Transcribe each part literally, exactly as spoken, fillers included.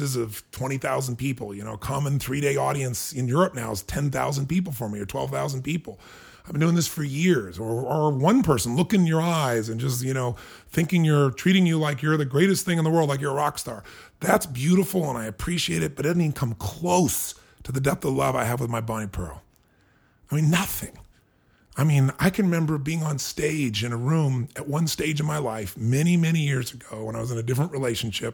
of twenty thousand people. You know, a common three-day audience in Europe now is ten thousand people for me, or twelve thousand people. I've been doing this for years. Or, or one person look in your eyes and just, you know, thinking you're treating you like you're the greatest thing in the world, like you're a rock star. That's beautiful and I appreciate it, but it doesn't even come close to the depth of love I have with my Bonnie Pearl. I mean, nothing. I mean, I can remember being on stage in a room at one stage in my life many, many years ago when I was in a different relationship.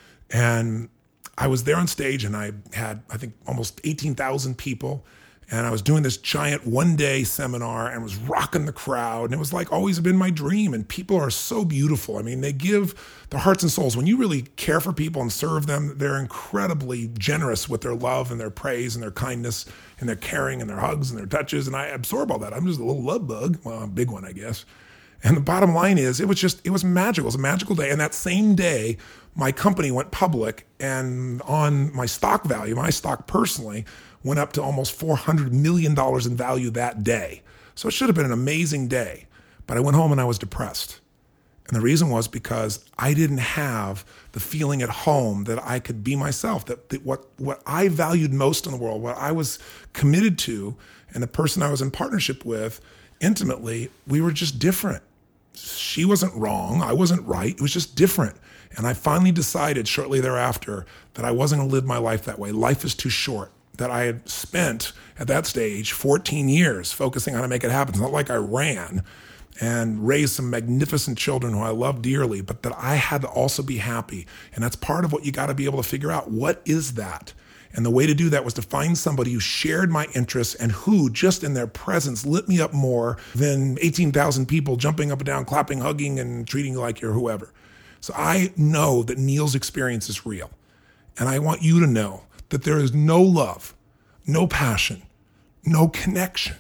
And I was there on stage and I had, I think, almost eighteen thousand people. And I was doing this giant one-day seminar and was rocking the crowd. And it was like always been my dream. And people are so beautiful. I mean, they give their hearts and souls. When you really care for people and serve them, they're incredibly generous with their love and their praise and their kindness and their caring and their hugs and their touches. And I absorb all that. I'm just a little love bug. Well, a big one, I guess. And the bottom line is, it was just, it was magical. It was a magical day. And that same day, my company went public, and on my stock value, my stock personally, went up to almost four hundred million dollars in value that day. So it should have been an amazing day. But I went home and I was depressed. And the reason was because I didn't have the feeling at home that I could be myself, that, that what, what I valued most in the world, what I was committed to, and the person I was in partnership with intimately, we were just different. She wasn't wrong. I wasn't right. It was just different. And I finally decided shortly thereafter that I wasn't going to live my life that way. Life is too short. That I had spent at that stage fourteen years focusing on how to make it happen. It's not like I ran and raised some magnificent children who I love dearly, but that I had to also be happy. And that's part of what you got to be able to figure out. What is that? And the way to do that was to find somebody who shared my interests and who, just in their presence, lit me up more than eighteen thousand people jumping up and down, clapping, hugging, and treating you like you're whoever. So I know that Neil's experience is real. And I want you to know that there is no love, no passion, no connection,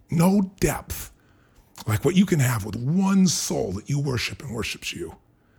no depth like what you can have with one soul that you worship and worships you.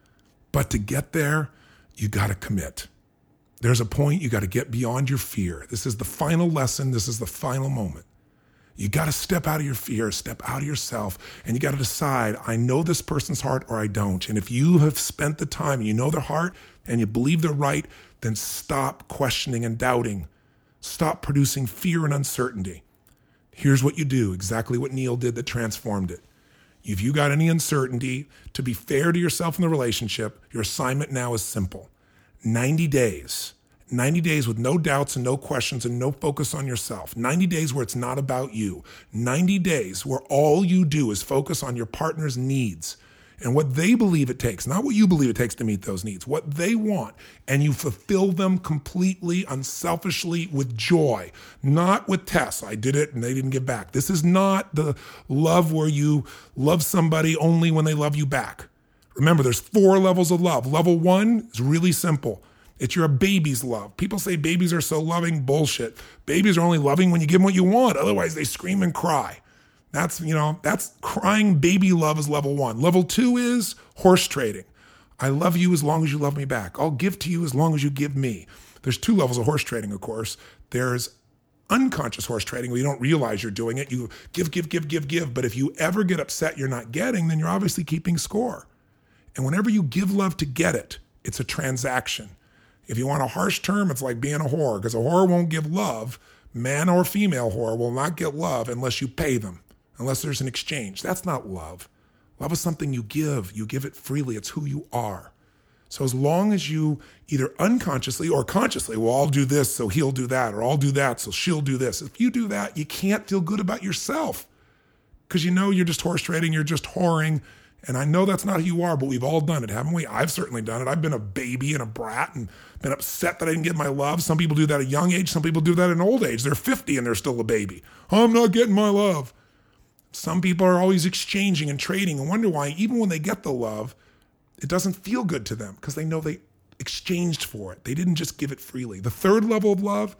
But to get there, you got to commit. There's a point you got to get beyond your fear. This is the final lesson. This is the final moment. You got to step out of your fear, step out of yourself, and you got to decide, I know this person's heart or I don't. And if you have spent the time and you know their heart and you believe they're right, then stop questioning and doubting. Stop producing fear and uncertainty. Here's what you do, exactly what Neil did that transformed it. If you got any uncertainty, to be fair to yourself in the relationship, your assignment now is simple. ninety days. ninety days with no doubts and no questions and no focus on yourself. ninety days where it's not about you. ninety days where all you do is focus on your partner's needs and what they believe it takes, not what you believe it takes to meet those needs, what they want. And you fulfill them completely, unselfishly, with joy, not with tests. I did it and they didn't give back. This is not the love where you love somebody only when they love you back. Remember, there's four levels of love. Level one is really simple. It's your baby's love. People say babies are so loving. Bullshit. Babies are only loving when you give them what you want. Otherwise, they scream and cry. That's, you know, that's crying baby love is level one. Level two is horse trading. I love you as long as you love me back. I'll give to you as long as you give me. There's two levels of horse trading, of course. There's unconscious horse trading where you don't realize you're doing it. You give, give, give, give, give. But if you ever get upset you're not getting, then you're obviously keeping score. And whenever you give love to get it, it's a transaction. If you want a harsh term, it's like being a whore, because a whore won't give love. Man or female whore will not get love unless you pay them, unless there's an exchange. That's not love. Love is something you give. You give it freely. It's who you are. So as long as you either unconsciously or consciously, well, I'll do this so he'll do that, or I'll do that so she'll do this. If you do that, you can't feel good about yourself because you know you're just horse trading, you're just whoring. And I know that's not who you are, but we've all done it, haven't we? I've certainly done it. I've been a baby and a brat and been upset that I didn't get my love. Some people do that at a young age. Some people do that at an old age. They're fifty and they're still a baby. I'm not getting my love. Some people are always exchanging and trading and wonder why, even when they get the love, it doesn't feel good to them because they know they exchanged for it. They didn't just give it freely. The third level of love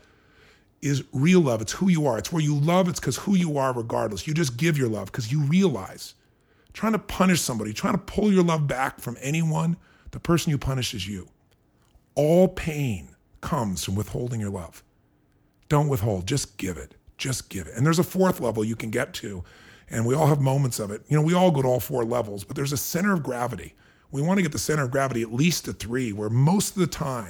is real love. It's who you are. It's where you love. It's because who you are regardless. You just give your love because you realize. Trying to punish somebody, trying to pull your love back from anyone, the person you punish is you. All pain comes from withholding your love. Don't withhold, just give it. Just give it. And there's a fourth level you can get to, and we all have moments of it. You know, we all go to all four levels, but there's a center of gravity. We want to get the center of gravity at least to three, where most of the time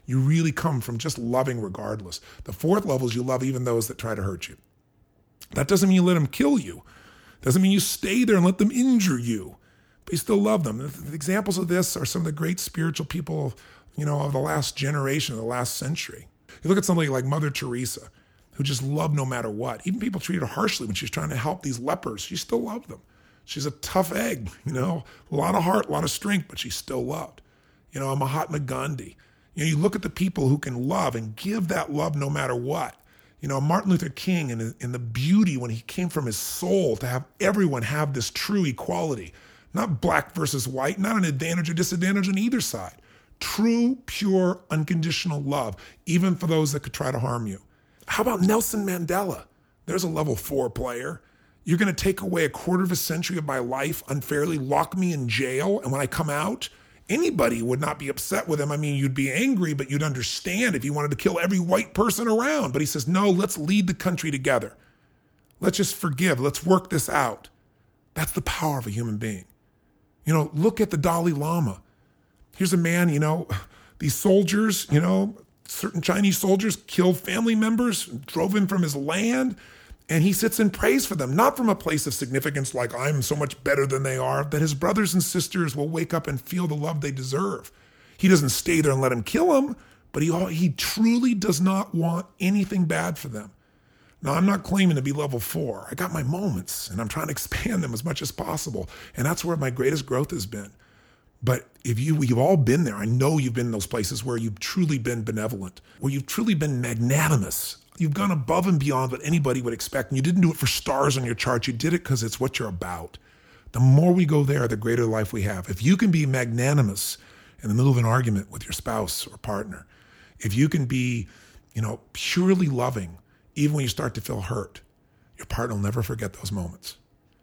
You really come from just loving regardless. The fourth level is you love even those that try to hurt you. That doesn't mean you let them kill you. Doesn't mean you stay there and let them injure you, but you still love them. The examples of this are some of the great spiritual people, you know, of the last generation, of the last century. You look at somebody like Mother Teresa, who just loved no matter what. Even people treated her harshly when she was trying to help these lepers. She still loved them. She's a tough egg, you know, a lot of heart, a lot of strength, but she still loved. You know, Mahatma Gandhi. You know, you look at the people who can love and give that love no matter what. You know, Martin Luther King and, and the beauty when he came from his soul to have everyone have this true equality, not black versus white, not an advantage or disadvantage on either side. True, pure, unconditional love, even for those that could try to harm you. How about Nelson Mandela? There's a level four player. You're going to take away a quarter of a century of my life unfairly, lock me in jail, and when I come out, anybody would not be upset with him. I mean, you'd be angry, but you'd understand if he wanted to kill every white person around. But he says, no, let's lead the country together. Let's just forgive. Let's work this out. That's the power of a human being. You know, look at the Dalai Lama. Here's a man, you know, these soldiers, you know, certain Chinese soldiers killed family members, drove him from his land, and he sits and prays for them, not from a place of significance like I'm so much better than they are, that his brothers and sisters will wake up and feel the love they deserve. He doesn't stay there and let them kill them, but he, he truly does not want anything bad for them. Now, I'm not claiming to be level four. I got my moments, and I'm trying to expand them as much as possible, and that's where my greatest growth has been. But if you, you've all been there, I know you've been in those places where you've truly been benevolent, where you've truly been magnanimous. You've gone above and beyond what anybody would expect. And you didn't do it for stars on your chart. You did it because it's what you're about. The more we go there, the greater life we have. If you can be magnanimous in the middle of an argument with your spouse or partner, if you can be, you know, purely loving, even when you start to feel hurt, your partner will never forget those moments.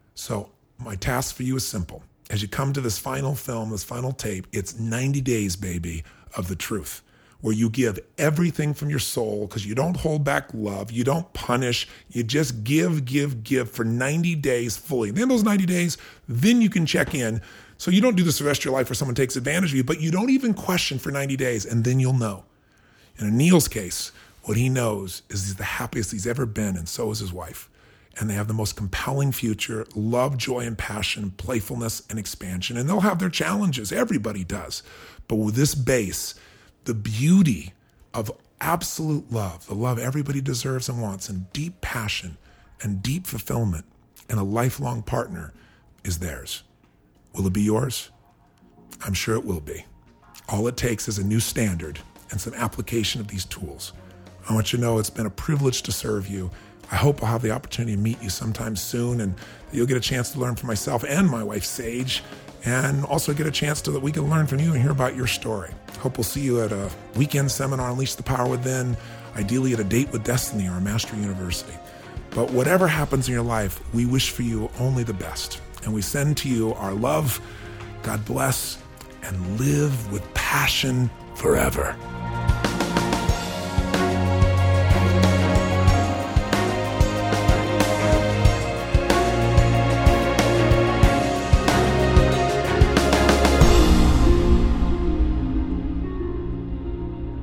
So my task for you is simple. As you come to this final film, this final tape, it's ninety days, baby, of the truth, where you give everything from your soul because you don't hold back love, you don't punish, you just give, give, give for ninety days fully. And then those ninety days, then you can check in. So you don't do this the rest of your life where someone takes advantage of you, but you don't even question for ninety days, and then you'll know. In Neil's case, what he knows is he's the happiest he's ever been, and so is his wife. And they have the most compelling future, love, joy, and passion, playfulness, and expansion. And they'll have their challenges. Everybody does. But with this base, the beauty of absolute love, the love everybody deserves and wants, and deep passion and deep fulfillment and a lifelong partner is theirs. Will it be yours? I'm sure it will be. All it takes is a new standard and some application of these tools. I want you to know it's been a privilege to serve you. I hope I'll have the opportunity to meet you sometime soon, and that you'll get a chance to learn from myself and my wife, Sage, and also get a chance to that we can learn from you and hear about your story. Hope we'll see you at a weekend seminar, Unleash the Power Within, ideally at a Date with Destiny or a Master University. But whatever happens in your life, we wish for you only the best. And we send to you our love, God bless, and live with passion forever.